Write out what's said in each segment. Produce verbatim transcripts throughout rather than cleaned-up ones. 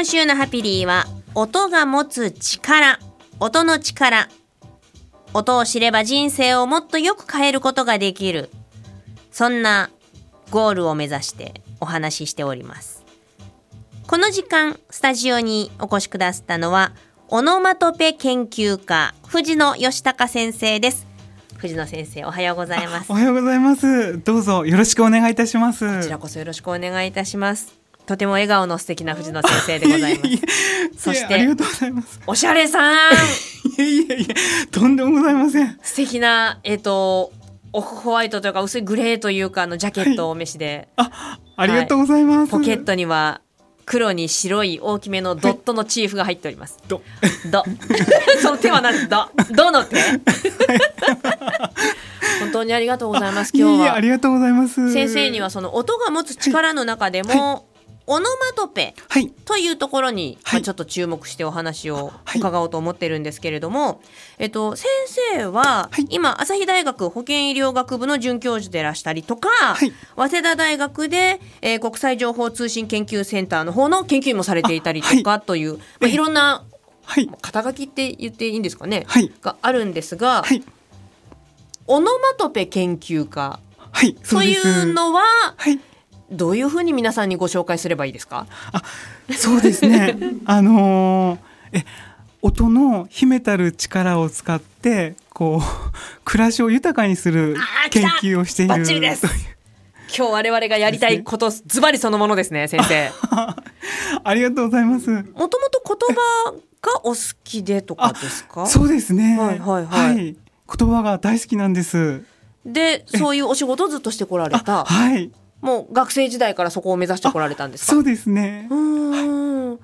週のハピリーは音が持つ力、音の力。音を知れば人生をもっとよく変えることができる。そんなゴールを目指してお話ししております。この時間スタジオにお越しくださったのはオノマトペ研究家藤野義孝先生です。藤野先生、おはようございます。 おはようございます。どうぞよろしくお願いいたします。 こちらこそよろしくお願いいたします。とても笑顔の素敵な藤野先生でございます。そしてありがとうございます。 おしゃれさんいやいやいや、とんでもございません。 素敵なえっ、ー、とオフホワイトというか薄いグレーというかのジャケットをお召しで、 はい、あ、ありがとうございます、 はい、ポケットには黒に白い大きめのドットのチーフが入っております。 ドドその手は何ドドの手本当にありがとうございます。今日はいやいや、ありがとうございます。 先生にはその音が持つ力の中でも、はいはい、オノマトペというところに、はい、まあ、ちょっと注目してお話を伺おうと思ってるんですけれども、はい、えっと、先生は、はい、今朝日大学保健医療学部の准教授でいらしたりとか、はい、早稲田大学で、えー、国際情報通信研究センターの方の研究員もされていたりとかという、はい、まあ、いろんな、はい、肩書きって言っていいんですかね、はい、があるんですが、はい、オノマトペ研究家、はい、というのは、はい、どういうふうに皆さんにご紹介すればいいですか？ あ、そうですねあのー、え音の秘めたる力を使ってこう暮らしを豊かにする研究をしている。 バッチリです。今日我々がやりたいことズバリそのものですね、先生。 あ, ありがとうございます。 もともと言葉がお好きでとかですか？ そうですね、 はいはいはい、はい、 言葉が大好きなんです。 でそういうお仕事をずっとしてこられた。 はい、 もう学生時代からそこを目指してこられたんですか？ そうですね。 うーん、はい、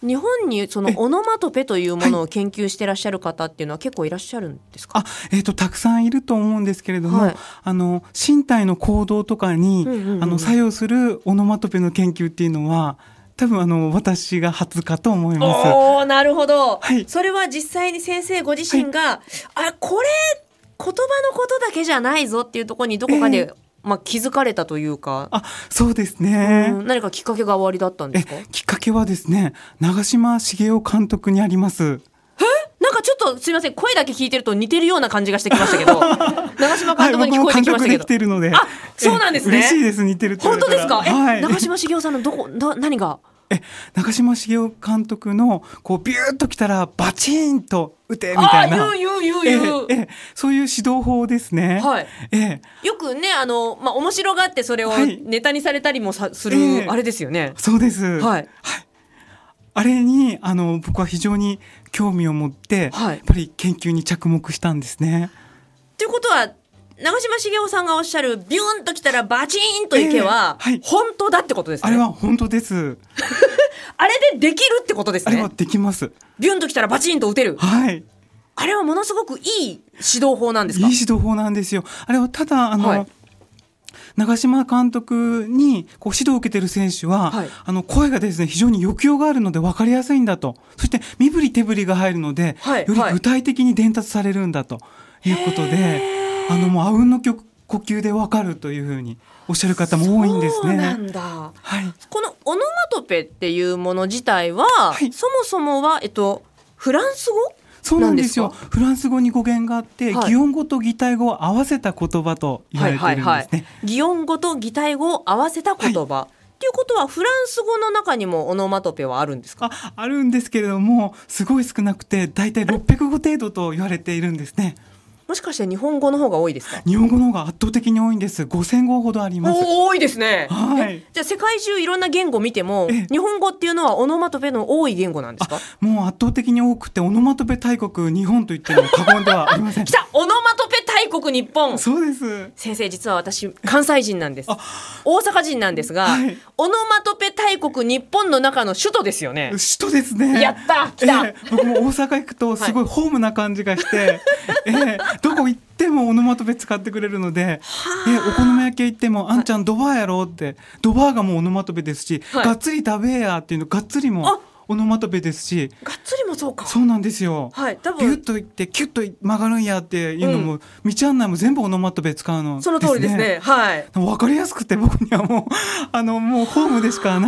日本にそのオノマトペというものを研究してらっしゃる方っていうのは結構いらっしゃるんですか？ あ、えーと、たくさんいると思うんですけれども、はい、あの身体の行動とかに、うんうんうん、あの作用するオノマトペの研究っていうのは多分あの私が初かと思います。 おー、なるほど、はい、それは実際に先生ご自身が、はい、あ、これ言葉のことだけじゃないぞっていうところにどこかで、えーまあ、気づかれたというか。 あ、そうですね、 うん、何かきっかけがおありだったんですか？ えきっかけはですね、長嶋茂雄監督にあります。 え、なんかちょっとすいません、声だけ聞いてると似てるような感じがしてきましたけど長嶋監督に聞こえてきましたけど、はい、僕も感覚できてるので。あ、そうなんですね。 嬉しいです、似てるって言われたら。 本当ですか？え、 はい、 長嶋茂雄さんのどこど何が？ え長嶋茂雄監督のこうビューッときたらバチーンと打てみたいな、 あ、言う言う言う言う、 ええ、そういう指導法ですね。 はい、 えよくね、あの、まあ、面白がってそれをネタにされたりもさ、はい、する、え、あれですよね。 そうです、 はい、 はい、あれにあの僕は非常に興味を持って、はい、やっぱり研究に着目したんですね。 ということは長嶋茂雄さんがおっしゃるビューンときたらバチーンといけは、えーはい、本当だってことですね。 あれは本当ですあれでできるってことですね。 あれはできます。 ビューンときたらバチーンと打てる。 はい、 あれはものすごくいい指導法なんですか？ いい指導法なんですよ。あれはただあの、はい、長嶋監督にこう指導を受けている選手は、はい、あの声がですね非常に抑揚があるので分かりやすいんだと、そして身振り手振りが入るので、はい、より具体的に伝達されるんだということで、あのもうあうんの呼吸で分かるというふうにおっしゃる方も多いんですね。 そうなんだ、はい、このオノマトペっていうもの自体は、はい、そもそもは、えっと、フランス語？ そうなんですよ。フランス語に語源があって、はい、擬音語と擬態語を合わせた言葉と言われているんですね、はいはいはい、 擬音語と擬態語を合わせた言葉、はい、っていうことはフランス語の中にもオノマトペはあるんですか？ あ, あるんですけれどもすごい少なくてだいたいろっぴゃくご程度と言われているんですね。 もしかして日本語の方が多いですか？ 日本語の方が圧倒的に多いんです。ごせん語ほどあります。 お多いですね、 はい、 じゃあ世界中いろんな言語見ても日本語っていうのはオノマトペの多い言語なんですか？ もう圧倒的に多くてオノマトペ大国日本といっても過言ではありません。 来た、オノマトペ大国日本。 そうです。 先生、実は私関西人なんです。大阪人なんですが、はい、オノマトペ大国日本の中の首都ですよね。 首都ですね。 やった来た、 えー、僕も大阪行くとすごいホームな感じがして、はい、えー、どこ行ってでもオノマトペ使ってくれるので、えお好み焼き行っても、はい、あんちゃんドバーやろって、ドバーがもうオノマトペですし、はい、がっつり食べやっていうのがっつりもオノマトペですし、 がっつりもそうか。 そうなんですよ、 はい、多分ビュッといってキュッと曲がるんやっていうのも、うん、道案内も全部オノマトペ使うのですね。 その通りですね、はい、 分かりやすくて僕にはもうあのもうホームでしかない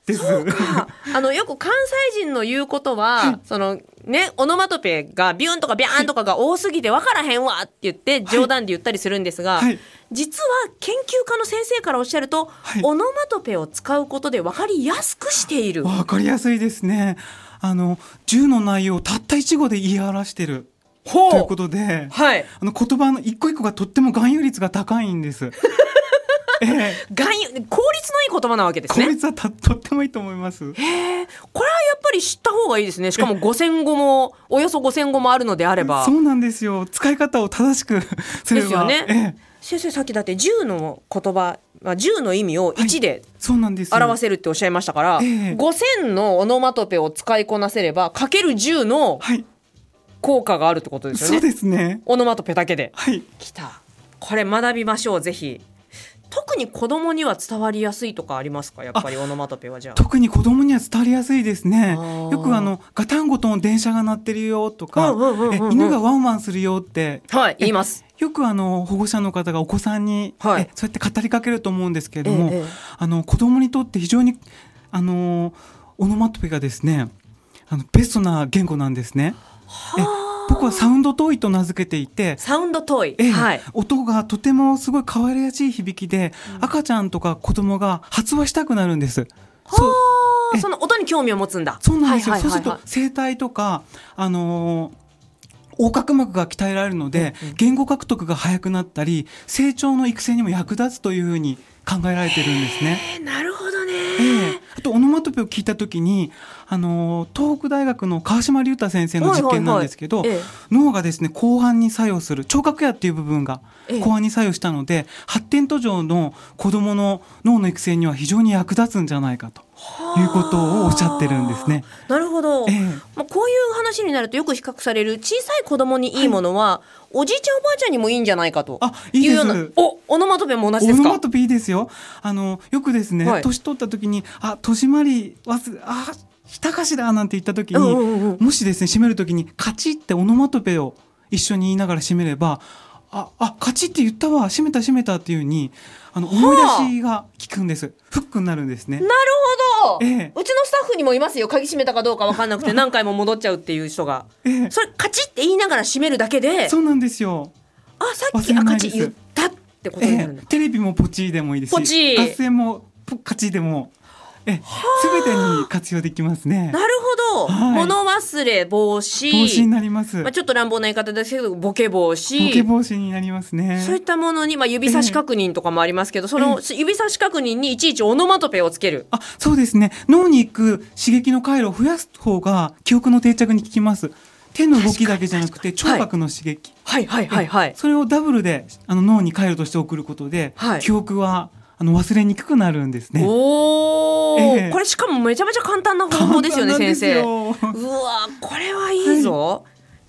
です。 そうか。あのよく関西人の言うことは、はい、そのね、オノマトペがビュンとかビャーンとかが多すぎて分からへんわって言って冗談で言ったりするんですが、はい、実は研究家の先生からおっしゃると、はい、オノマトペを使うことで分かりやすくしている。 分かりやすいですね。あの銃の内容をたった一語で言い表してるということで、はい、あの言葉の一個一個がとっても含有率が高いんです。えー、 含有効率のいい言葉なわけですね。 効率は と, とってもいいと思います。 へー、これはやっぱり知った方がいいですね。しかもごせんごもおよそごせんごもあるのであれば。 そうなんですよ。使い方を正しくすればですよね。 えー、先生さっきだって銃の言葉、銃の意味をいちで表せるっておっしゃいましたから、はい、えー、ごせんのオノマトペを使いこなせればかけるじゅうの効果があるってことですよね。 そうですね。 オノマトペだけで、 はい、 きた。これ学びましょう、ぜひ。特に子供には伝わりやすいとかありますか？やっぱりオノマトペは。じゃあ特に子供には伝わりやすいですね。よくあのガタンゴトン電車が鳴ってるよとか、うんうんうんうん、え犬がワンワンするよって、 はい、言います。 よくあの保護者の方がお子さんに、はい、えそうやって語りかけると思うんですけれども、ええ、あの子供にとって非常にあのオノマトペがですね、あのベストな言語なんですね。え僕はサウンドトイと名付けていて、 サウンドトイ、 ええ、 はい、 音がとてもすごい可愛らしい響きで、うん、赤ちゃんとか子供が発話したくなるんです。 そうその音に興味を持つんだ。 そうなんですよ。そうすると声帯とか、あのー、横隔膜が鍛えられるので、うんうん、言語獲得が早くなったり成長の育成にも役立つというふうに考えられてるんですね。 なるほどね。 ええ、あとオノマトペを聞いたときに、あの東北大学の川島隆太先生の実験なんですけど、はいはいはい、ええ、脳がですね後半に作用する聴覚野っていう部分が後半に作用したので、ええ、発展途上の子どもの脳の育成には非常に役立つんじゃないかということをおっしゃってるんですね。 なるほど、ええ、まあ、こういう話になるとよく比較される小さい子どもにいいものは、はい、おじいちゃんおばあちゃんにもいいんじゃないかというような。あ、いいです。お、オノマトペも同じですか？ オノマトペいいですよ。あのよくですね、はい、年取った時にあ年回り忘れあしたかしらなんて言った時に、うんうんうん、もしですね締める時にカチってオノマトペを一緒に言いながら締めれば、ああカチって言ったわ、締めた締めたっていう風にあの思い出しが効くんです。フックになるんですね。 なるほど、ええ、うちのスタッフにもいますよ。鍵閉めたかどうか分かんなくて何回も戻っちゃうっていう人が、ええ、それカチって言いながら締めるだけで。 そうなんですよ。 あさっきカチ言ったってことになるんだ、 ええ、テレビもポチでもいいですし、合戦もカチでもえ全てに活用できますね。 なるほど、はい、物忘れ防止防止になります、 まあ、ちょっと乱暴な言い方ですけどボケ防止ボケ防止になりますね。 そういったものに、まあ、指差し確認とかもありますけど、えー、その指差し確認にいちいちオノマトペをつける。 あそうですね。脳に行く刺激の回路を増やす方が記憶の定着に効きます。手の動きだけじゃなくて聴覚の刺激、 はいはいはいはい、 それをダブルであの脳に回路として送ることで、はい、記憶はあの忘れにくくなるんですね。 おー、えー、これしかもめちゃめちゃ簡単な方法ですよね先生。うわこれはいいぞ、はい、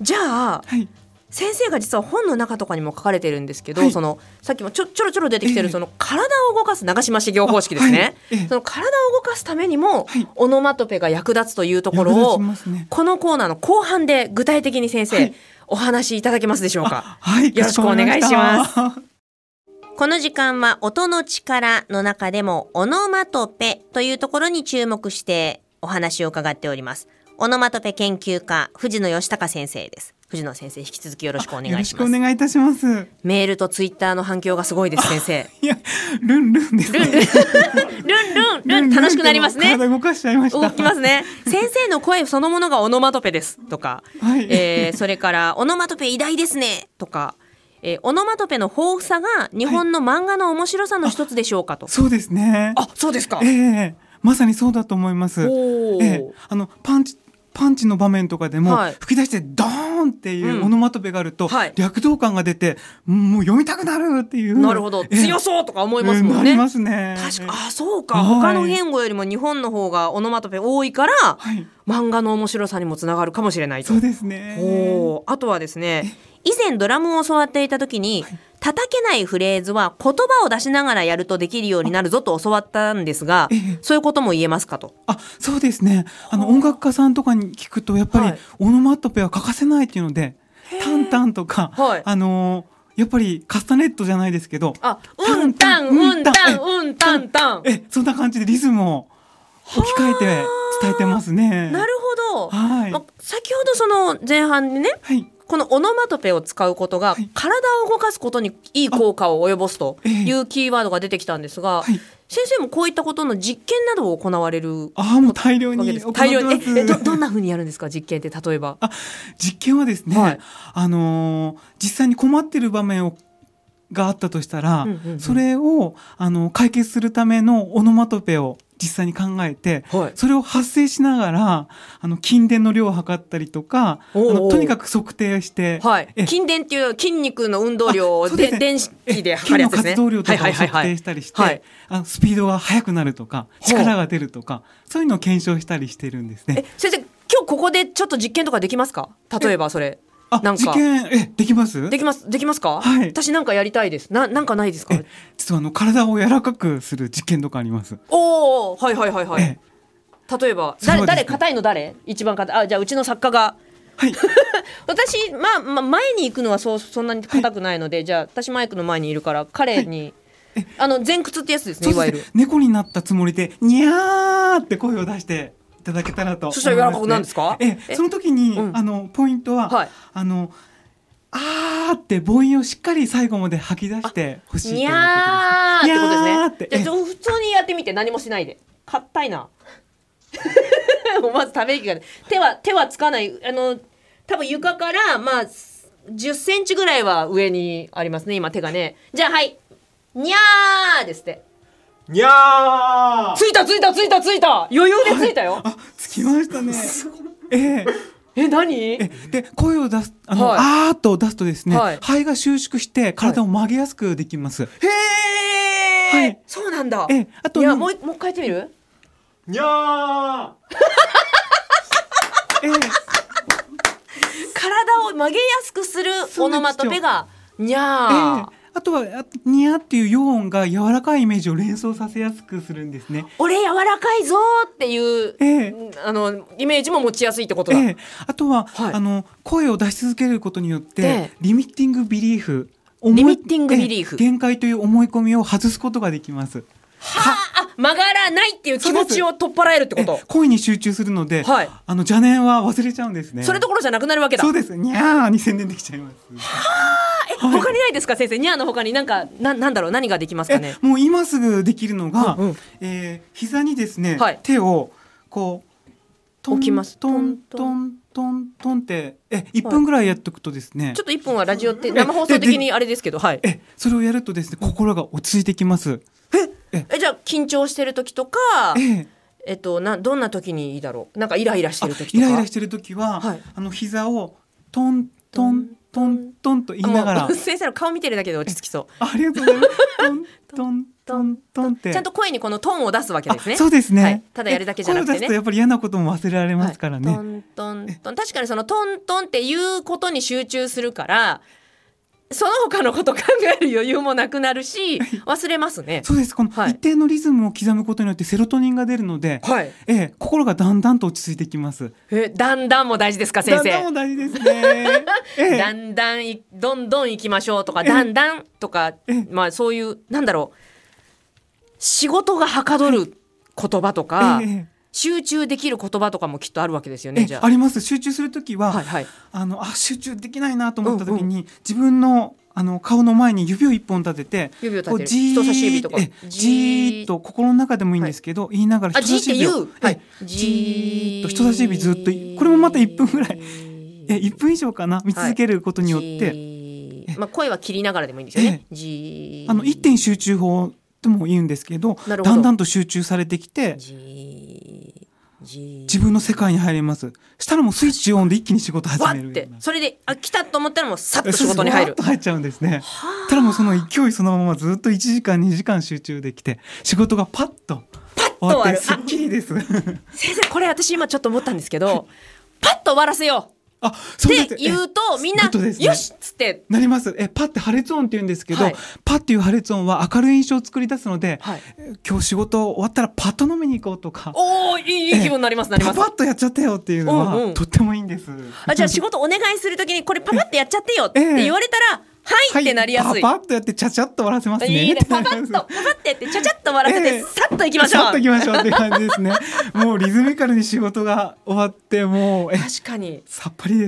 じゃあ、はい、先生が実は本の中とかにも書かれてるんですけど、はい、そのさっきもちょ、ちょろちょろ出てきてる、えー、その体を動かす長嶋茂雄方式ですね、はいえー、その体を動かすためにも、はい、オノマトペが役立つというところを、ね、このコーナーの後半で具体的に先生、はい、お話しいただけますでしょうか。 はい、 よろしくお願いします。この時間は音の力の中でもオノマトペというところに注目してお話を伺っております。オノマトペ研究家藤野義孝先生です。藤野先生引き続きよろしくお願いします。よろしくお願いいたします。 メールとツイッターの反響がすごいです先生。 いやルンルンですね。ルンルンルンルンルン楽しくなりますね。 体動かしちゃいました。 動きますね。先生の声そのものがオノマトペですとか、はいえー、それからオノマトペ偉大ですねとか、えー、オノマトペの豊富さが日本の漫画の面白さの一つでしょうかと、 はい、そうですね。 あ、そうですか。 えー、まさにそうだと思います。えー、あのパンチパンチの場面とかでも、はい、吹き出してドーンっていうオノマトペがあると、うんはい、躍動感が出てもう読みたくなるっていう。 なるほど、強そうとか思いますもんね。 なりますね。 確かあそうか、はい、他の言語よりも日本の方がオノマトペ多いから、はい、漫画の面白さにもつながるかもしれないと。 そうですね。 おあとはですね、以前ドラムを教わっていた時に、はい、叩けないフレーズは言葉を出しながらやるとできるようになるぞと教わったんですが、ええ、そういうことも言えますかと。 あ、そうですね。あの音楽家さんとかに聞くとやっぱり、はい、オノマトペは欠かせないっていうので、タンタンとか、はい、あのー、やっぱりカスタネットじゃないですけど、 あ、うんたんうんたんうんたんたん、 え、そんな感じでリズムを置き換えて伝えてますね。 なるほど、 はい、 ま、先ほどその前半にね、はい、このオノマトペを使うことが体を動かすことにいい効果を及ぼすというキーワードが出てきたんですが、はい、先生もこういったことの実験などを行われる。 ああ、もう大量に行ってます。大量にええ ど, どんな風にやるんですか、実験って。例えばあ実験はですね、はい、あのー、実際に困ってる場面をがあったとしたら、うんうんうん、それをあの解決するためのオノマトペを実際に考えて、はい、それを発声しながらあの筋電の量を測ったりとか、あのとにかく測定して、 はい、筋電っていう筋肉の運動量をで、ね、電子で測るやつですね。 筋の活動量とかを測定したりして、はいはいはいはい、あのスピードが速くなるとか力が出るとか、そういうのを検証したりしてるんですね。 え先生、今日ここでちょっと実験とかできますか？例えばそれなんか実験えできますできますできますか？ はい、 私なんかやりたいです。ななんかないですか？ 実はあの体を柔らかくする実験とかあります。 おお、はいはいはいはい。例えば誰誰硬いの誰一番硬い。あ、じゃあうちの作家が、はい、私、まあ、まあ前に行くのはそうそんなに硬くないので、はい、じゃあ私マイクの前にいるから彼に、はい、あの前屈ってやつですね。いわゆる猫になったつもりでニャーって声を出していただけたらと思いますね。 そしたら柔らかくなるんですか？ ええその時に、うん、あのポイントは、はい、あのあーって母音をしっかり最後まで吐き出してほしいということです。にゃーってことですね。じゃあ普通にやってみて、何もしないで。硬いなまずため息が手は手はつかない。あの多分床からまあじゅっセンチぐらいは上にありますね、今手がね。じゃあはい、にゃーですって。 にゃー、 ついたついたついたついた、余裕でついたよ。 はい、あ、つきましたね。えええ、何？ えで声を出す、あの、はい、あーっと出すとですね、はい、肺が収縮して体を曲げやすくできます。はい、 へー、はい、そうなんだ。 えあといや、もうもう一回やってみる？ にゃーえ体を曲げやすくするオノマトペがにゃー。 えあとはニャっていう陽音が柔らかいイメージを連想させやすくするんですね。 俺柔らかいぞっていう、ええ、あのイメージも持ちやすいってことだ。ええ、 あとは、はい、あの声を出し続けることによってリミッティングビリーフ、 リミッティングビリーフ、 限界という思い込みを外すことができます。 はあ、曲がらないっていう気持ちを取っ払えるってこと。 声に集中するので、はい、あの邪念は忘れちゃうんですね。 それどころじゃなくなるわけだ。 そうです。にゃーに専念できちゃいます。 はあ、え、はい、他にないですか先生？にゃーの他になんか な, なんだろう何ができますかね？ もう今すぐできるのが、うんうん、えー、膝にですね、はい、手をこうトン置きます。 トントントントンってえいっぷんぐらいやっておくとですね、はい、 ちょっといっぷんはラジオって生放送的にあれですけど、はい、 えそれをやるとですね心が落ち着いてきます。 ええじゃあ緊張してる時とか、えええっと、などんな時にいいだろう。なんかイライラしてる時とか。 イライラしてる時は、はい、あの膝をトントントントンと言いながら、 先生の顔見てるだけで落ち着きそう。 ありがとうございます。トントントントンってちゃんと声にこのトーンを出すわけですね。 そうですね、はい、 ただやるだけじゃなくてね。 声を出すとやっぱり嫌なことも忘れられますからね、はい、トントントン。確かにそのトントンっていうことに集中するからその他のこと考える余裕もなくなるし忘れますね。 そうです。この一定のリズムを刻むことによってセロトニンが出るので、はい、ええ、心がだんだんと落ち着いてきます。 えだんだんも大事ですか先生？ だんだんも大事ですね、ええ、 だんだんどんどん行きましょうとか、ええ、だんだんとか、ええ、まあそういうなんだろう仕事がはかどる言葉とか、ええ、集中できる言葉とかもきっとあるわけですよね。じゃああります。集中するときは、はいはい、あのあ集中できないなと思ったときに、うんうん、自分のあの顔の前に指を一本立てて、 指を立てる、人差し指とかじーっと心の中でもいいんですけど、はい、言いながら人差し指を、はい、じーっと人差し指ずっとこれもまたいっぷんぐらいえいっぷん以上かな見続けることによって、 はい、まあ、声は切りながらでもいいんですよね。じーあの一点集中法とも言うんですけど、だんだんと集中されてきて自分の世界に入れます。したらもうスイッチオンで一気に仕事始めるような。 ってそれであ来たと思ったらもうさっと仕事に入る。 さっと入っちゃうんですね。ただもうその勢いそのままずっといちじかんにじかん集中できて仕事がパッと終わってすっきりです。 先生これ私今ちょっと思ったんですけど、はい、パッと終わらせようあそうですって言うとみんな、ね、よしっつってなります。えパッて破裂音って言うんですけど、はい、パッていう破裂音は明るい印象を作り出すので、はい、今日仕事終わったらパッと飲みに行こうとか、 おーいい、いい気分になりますなります。 パパッとやっちゃってよっていうのは、うんうん、とってもいいんです。 あじゃあ仕事お願いするときにこれパパッとやっちゃってよって言われたら、ええ、 はいってなりやすい。 パパッとやってちゃちゃっと笑わせますね。 いいね。パパッとパパッとやってちゃちゃっと笑わせて、えー、さっといきましょう。 さっといきましょうって感じですね。もうリズミカルに仕事が終わってもう確かにさっぱりです。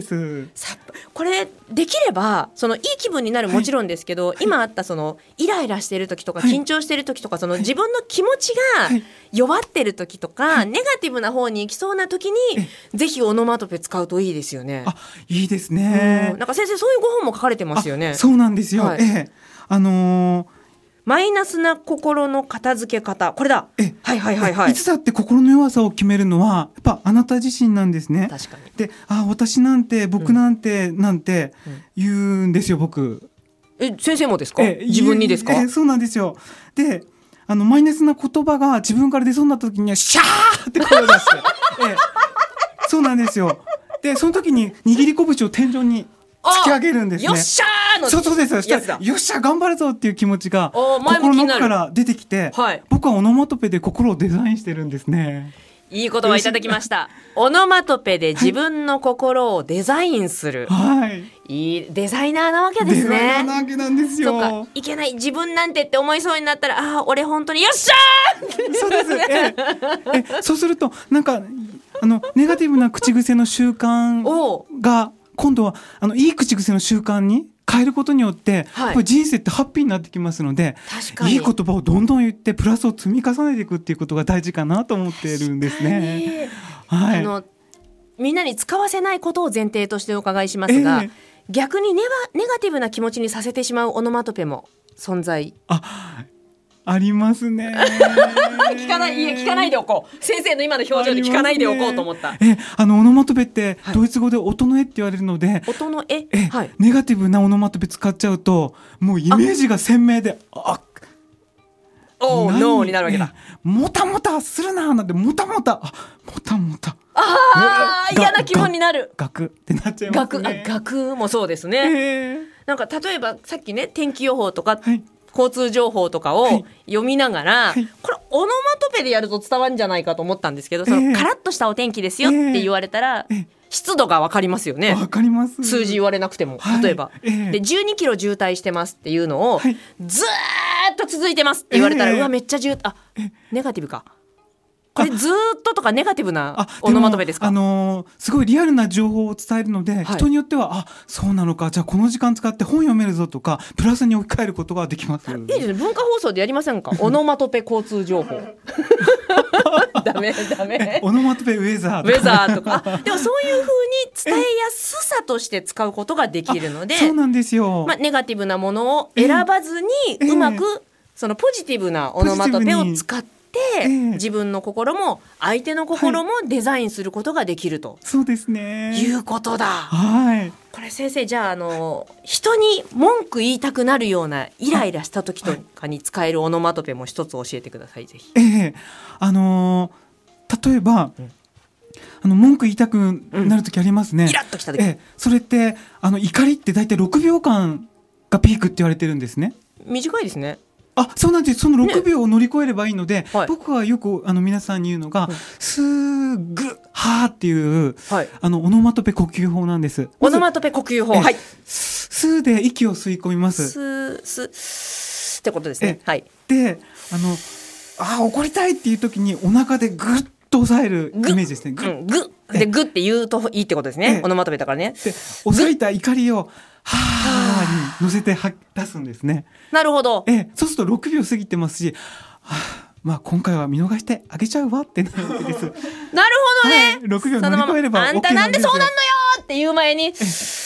さっぱこれできればそのいい気分になるもちろんですけど、はい、今あったそのイライラしてる時とか、はい、緊張してる時とかその自分の気持ちが弱ってる時とか、はい、ネガティブな方に行きそうな時に、はい、ぜひオノマトペ使うといいですよね。 あ、いいですね。 なんか先生そういうご本も書かれてますよね。 そうなんですよ、はい、ええ、あのー、 マイナスな心の片付け方、これだ。 えはいはいはいはい。 いつだって心の弱さを決めるのはやっぱあなた自身なんですね。 確かに。 で、あ、私なんて僕なんて、うん、なんて言うんですよ、僕。 え、先生もですか？自分にですか？ え、そうなんですよ。で、あのマイナスな言葉が自分から出そうになった時にはシャーって声を出してえ、そうなんですよ。で、その時に握り拳を天井に突き上げるんですね。 よっしゃーのそうそうです。よっしゃ頑張るぞっていう気持ちが心の奥から出てきて、はい、僕はオノマトペで心をデザインしてるんですね。 いい言葉いただきました。オノマトペで自分の心をデザインする、 はい、 いいデザイナーなわけですね。 デザイナーなわけなんですよ。 そうか、いけない自分なんてって思いそうになったら、ああ俺本当によっしゃーそうです、えええそうするとなんかあのネガティブな口癖の習慣が今度はあのいい口癖の習慣に変えることによって、はい、やっぱり人生ってハッピーになってきますので、 確かにいい言葉をどんどん言ってプラスを積み重ねていくっていうことが大事かなと思っているんですね。はい、 あのみんなに使わせないことを前提としてお伺いしますが、えー、逆にネガ、ネガティブな気持ちにさせてしまうオノマトペも存在あありますね。 聞かない、いえ、聞かないでおこう。先生の今の表情で聞かないでおこうと思った。 ね、え、あのオノマトペってドイツ語で音の絵って言われるので、はい、 音の絵、 え、はい、ネガティブなオノマトペ使っちゃうともうイメージが鮮明で、あ、 おーノーになるわけだ。 もたもたするなーなんて、もたもた、あ、もたもた、 あー、嫌な気分になる。 ガクってなっちゃいますね。 ガク、ガクもそうですね。 えー、 なんか例えばさっきね、天気予報とか、はい、交通情報とかを読みながら、はい、これオノマトペでやると伝わるんじゃないかと思ったんですけど、そのカラッとしたお天気ですよって言われたら、えーえー、湿度が分かりますよね。 分かります。 数字言われなくても、例えば、はい、えー、でじゅうにキロ渋滞してますっていうのを、はい、ずーっと続いてますって言われたら、えー、うわめっちゃ渋滞、あ、ネガティブか、これずーっととかネガティブなオノマトペですか？ あのー、すごいリアルな情報を伝えるので、はい、人によってはあ、そうなのか、じゃあこの時間使って本読めるぞとかプラスに置き換えることができます。いいですね。文化放送でやりませんか？オノマトペ交通情報ダメダメ。 オノマトペウェザーとかウェザーとかあ、でもそういう風に伝えやすさとして使うことができるので、 そうなんですよ。 まあ、ネガティブなものを選ばずに、うまくそのポジティブなオノマトペを使ってえー、自分の心も相手の心もデザインすることができると、 はい、そうですね、 いうことだ。 はい、 これ先生、じゃあ、あの人に文句言いたくなるようなイライラした時とかに使えるオノマトペも一つ教えてください、ぜひ。 えー、あのー、例えば、うん、あの文句言いたくなる時ありますね、うん、 イラッときた時、 えー、それってあの怒りって大体ろくびょうかんがピークって言われてるんですね。 短いですね。 あ、そうなんです。そのろくびょうを乗り越えればいいので、ね、はい、僕はよくあの皆さんに言うのが、うん、スーグハーっていう、はい、あのオノマトペ呼吸法なんです。 オノマトペ呼吸法、はい、 スーで息を吸い込みます。 スーススってことですね。はい、 で、あのあ怒りたいっていう時にお腹でグッと抑えるイメージですね。 グッ、うん、グッでグッって言うといいってことですね。オノマトペだからね。 で、抑えた怒りをはーに乗せて出すんですね。 なるほど。 えそうするとろくびょう過ぎてますし、はあ、まあ今回は見逃してあげちゃうわってなるわけです。 なるほどね、 はい、ろくびょう乗り越えれば OK なんですよ。 あんたなんでそうなんのよっていう前に、う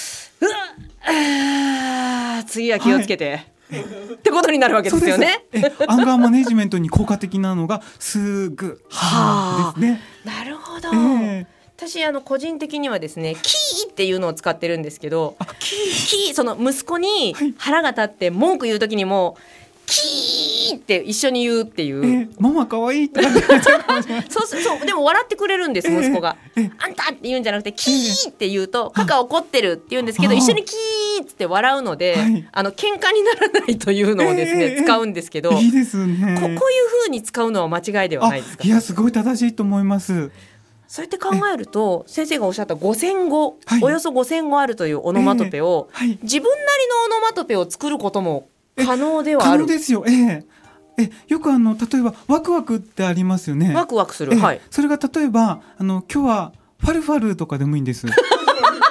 わ次は気をつけて、はい、ってことになるわけですよね。 えアンガーマネジメントに効果的なのがすぐはーですね。 なるほど、 えー私あの個人的にはですね、キーっていうのを使ってるんですけど、 あキーキーその息子に腹が立って文句言う時にも、キーって一緒に言うっていう、 えー、ママ可愛いってそうそうでも笑ってくれるんです、えー、息子が、えー、あんたって言うんじゃなくてキーって言うと、カカ怒ってるって言うんですけど、一緒にキーって笑うので、はい、あの喧嘩にならないというのをですね、えー、使うんですけど、 いいですね。 こ, こういう風に使うのは間違いではないですか？ いやすごい正しいと思います。 そうやって考えると、先生がおっしゃったごせんご、はい、およそごせんごあるというオノマトペを、えーはい、自分なりのオノマトペを作ることも可能ではある。 可能ですよ。えーえよくあの例えばワクワクってありますよね。 ワクワクする、はい、 それが例えばあの今日はファルファルとかでもいいんです。ファルフ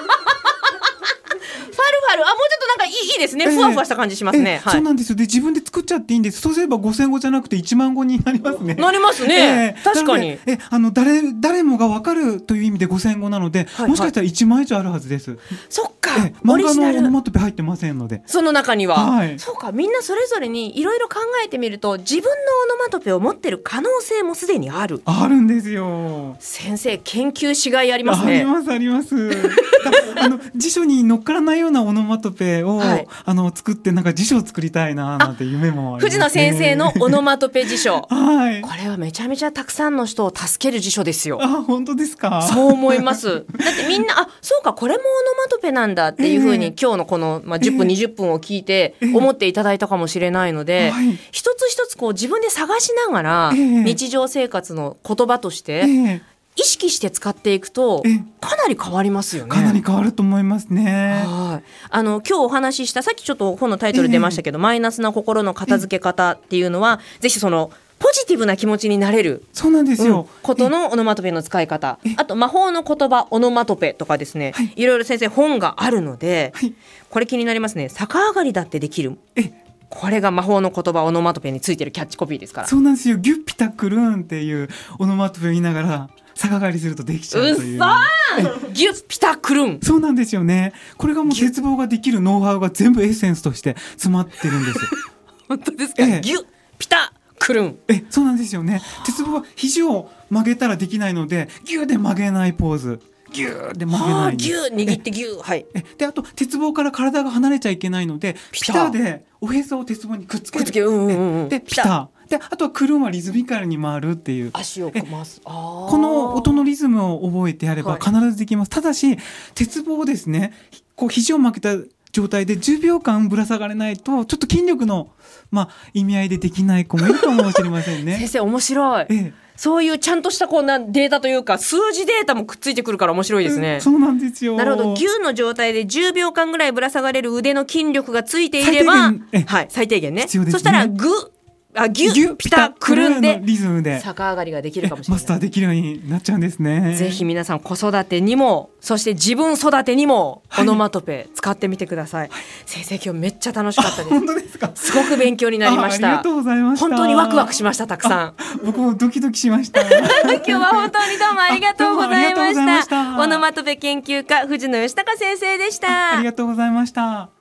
ァル、あ、もうちょっとなんかいい、いいですね、ふわふわした感じしますね、 はい、そうなんですよ。で自分で作っちゃっていいんです。そうすればごせんごじゃなくていちまんごになりますね。 なりますね、えー、確かにえあの 誰, 誰もが分かるという意味でごせんごなので、はいはい、もしかしたらいちまん以上あるはずです。 そっか、 え漫画のオノマトペ入ってませんので、 その中には、 はい、 そうか、みんなそれぞれにいろいろ考えてみると自分のオノマトペを持ってる可能性もすでにあるあるんですよ。 先生研究しがいありますね。 ありますありますあの辞書に乗っからないようなオノマトペを、はい、あの作ってなんか辞書を作りたいななんて夢もありますね。 藤野先生のオノマトペ辞書、 はい、 これはめちゃめちゃたくさんの人を助ける辞書ですよ。 あ、本当ですか。 そう思います。だってみんな、あ、そうか、これもオノマトペなんだっていうふうに、えー、今日のこの、まあ、じゅっぷん、えー、にじゅっぷんを聞いて思っていただいたかもしれないので、えーはい、一つ一つこう自分で探しながら、えー、日常生活の言葉として、えー意識して使っていくとかなり変わりますよね。 かなり変わると思いますね。 はい、あの今日お話しした、さっきちょっと本のタイトル出ましたけど、えー、マイナスな心の片付け方っていうのは、ぜひそのポジティブな気持ちになれる、 そうなんですよ、 うん、ことのオノマトペの使い方、あと魔法の言葉オノマトペとかですね、はい、いろいろ先生本があるので、はい、これ気になりますね。逆上がりだってできる、えこれが魔法の言葉オノマトペについてるキャッチコピーですから。 そうなんですよ。ギュッピタクルーンっていうオノマトペを言いながら逆上がりするとできちゃうという。うっそギュッピタクルン。 そうなんですよね。これがもう鉄棒ができるノウハウが全部エッセンスとして詰まってるんです。 本当ですか、ええ、ギュッピタクルン。 えそうなんですよね。鉄棒は肘を曲げたらできないので、ギューで曲げないポーズ、ギューで曲げない、 ギュー握ってギュー、はい。 えであと鉄棒から体が離れちゃいけないので、ピタでおへそを鉄棒にくっつける、くっつける、うんうんうん、でピタで、あとはクルンはリズミカルに回るっていう、 足を回す、あこの音のリズムを覚えてやれば必ずできます、はい、ただし鉄棒をですね、こう肘を曲げた状態でじゅうびょうかんぶら下がれないと、ちょっと筋力の、まあ、意味合いでできない子もいるかもしれませんね。 先生面白い、ええ、そういうちゃんとしたこんなデータというか数字データもくっついてくるから面白いですね、 うん、そうなんですよ。 なるほど。牛の状態でじゅうびょうかんぐらいぶら下がれる腕の筋力がついていれば、最低限、はい、最低限ね、 必要ですね。 そしたらグあギュッピタクルンでリズムで逆上がりができるかもしれない。 マスターできるようになっちゃうんですね。 ぜひ皆さん子育てにも、そして自分育てにもオノマトペ使ってみてください、はい、先生今日めっちゃ楽しかったです。 本当ですか。 すごく勉強になりました。 あ, ありがとうございました。本当にワクワクしました。たくさん僕もドキドキしました今日は本当にどうもありがとうございました。オノマトペ研究家藤野義孝先生でした。 あ, ありがとうございました。